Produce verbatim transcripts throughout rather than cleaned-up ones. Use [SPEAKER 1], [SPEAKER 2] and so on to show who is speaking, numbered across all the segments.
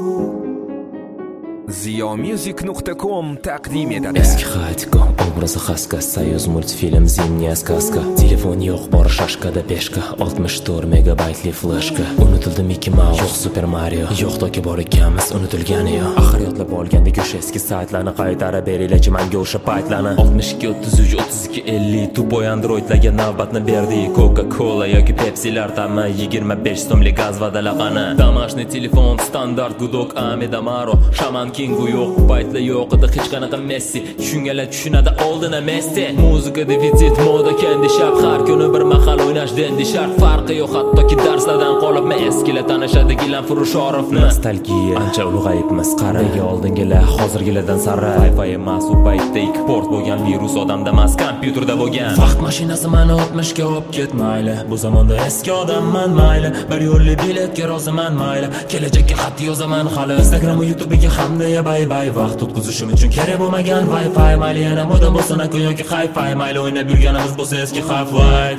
[SPEAKER 1] ziyomusic nuqta com taqdim etadi.
[SPEAKER 2] Eski xatiko, obrazi xaska, soyuz multfilm, zimniya сказка. Telefon yo'q, bor shashkada peshka, oltmish to'rt megabaytli flashka. Unutildi Mickey Mouse, yo'q Super Mario, yo'q toki bor ekanmiz, unutilgani yo'q. Axir yodlab olgandek o'sha eski saytlarni qaytarib beringlar-chi menga o'sha paytlarni. oltmish ikki o'ttiz uch o'ttiz ikki ellik tupoy androidlarga navbatni berdi. Coca-Cola yoki Pepsi'lar tamam yigirma besh so'mlik gaz vadalaqani. Домашний telefon standart gudok Ameda Maro, Shaman Kingu yo'q, baytlar yo'q edi hech qanaqa Messi. Tushunganlar tushunadi oldina Messi. Muzika defitsit, moda kendi shart, har kuni bir mahal o'ynash dendi shart. Farqi yo'q hattoki darslardan qolib, men eskilar tanishadigilar Furushorovni. Nostalgiya ancha ulg'ayibmiz, qaraga oldingilar hozirgilardan sara. Wi-Fi emas u paytda ikki port bo'lgan, virus odamda emas kompyuterda bo'lgan. Vaqt mashinasi meni o'tmishga olib ketmayli. Bu zamonda eski odamman mayli, bir yo'lli biletga roziman mayli. Kelajakka xat yozaman hali. Instagram va YouTube'ga hamda ya bay bay. Vaqt o'tkazishim uchun kerak bo'lmagan Wi-Fi mayli, yana moda bo'lsin yoki hi-fi mayli, o'ynab yurganimiz bo'lsa eski Half-Life.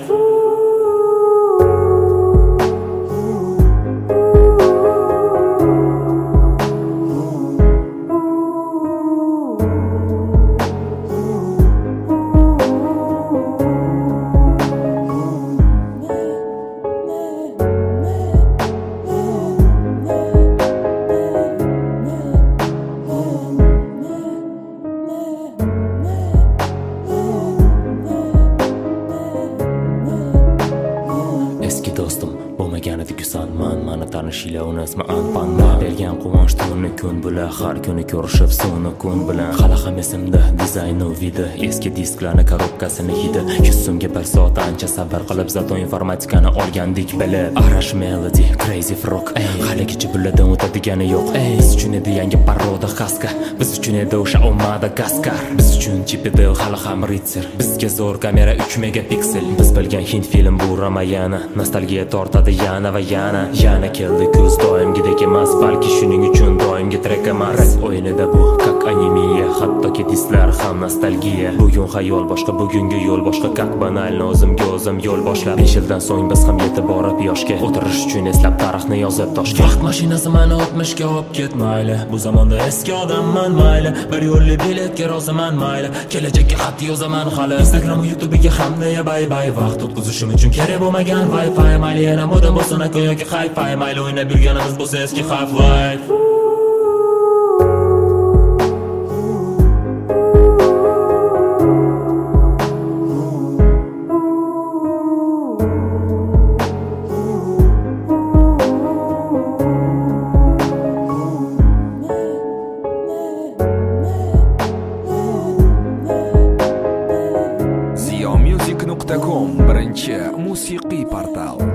[SPEAKER 2] Do'stim bo'lmaganida kusan man, mani tanishinglar uni ismi Anpanma. Bergan quvonch tuni kun bilan, har kuni ko'rishib suvni kun bilan. Hali ham esimda dizaynu vidi, eski disklarni korobkasini hidi. yuz so'mga bir soat ancha sabr qilib, zato informatikani olgandik bilib. Arash Melody, Crazy Frog, haligacha bulardan o'tadigani yo'q. Biz uchun edi yangi paroda xaska, biz uchun edi o'sha Madagaskar, biz uchun Chipidel hali ham Ritzer, bizga zo'r kamera uch megapiksel. Biz bilgan hind film bu Ramayana, nostalgiya tortadi yana va yana. Yana keldi kuz, doimgidek emas, balki shuning uchun doimgi trek emas. O'yinida bu kak animiya, hattoki dislar ham nostalgiya. Bugun xayol boshqa, bugungi yo'l boshqa, kak banalni o'zimga o'zim yo'l boshlab. besh yildan so'ng biz ham yetib borib yoshga, o'tirish uchun eslab tarixni yozib toshga. Vaqt mashinasi meni o'tmishga olib ketmayli. Bu zamonda eski odamman mayli, bir yo'lli biletga roziman mayli. Kelajakka xat yozaman hali. Instagram va YouTube'ga hamda ya bay bay. Vaqt o'tkazishim uchun kerak bo'lmagan Wi-Fi mayli, yana moda bo'lsin yoki hi-fi mayli, o'ynab yurganimiz bo'lsa eski Half-Life.
[SPEAKER 1] ziyomusic nuqta com birinchi musiqiy portal.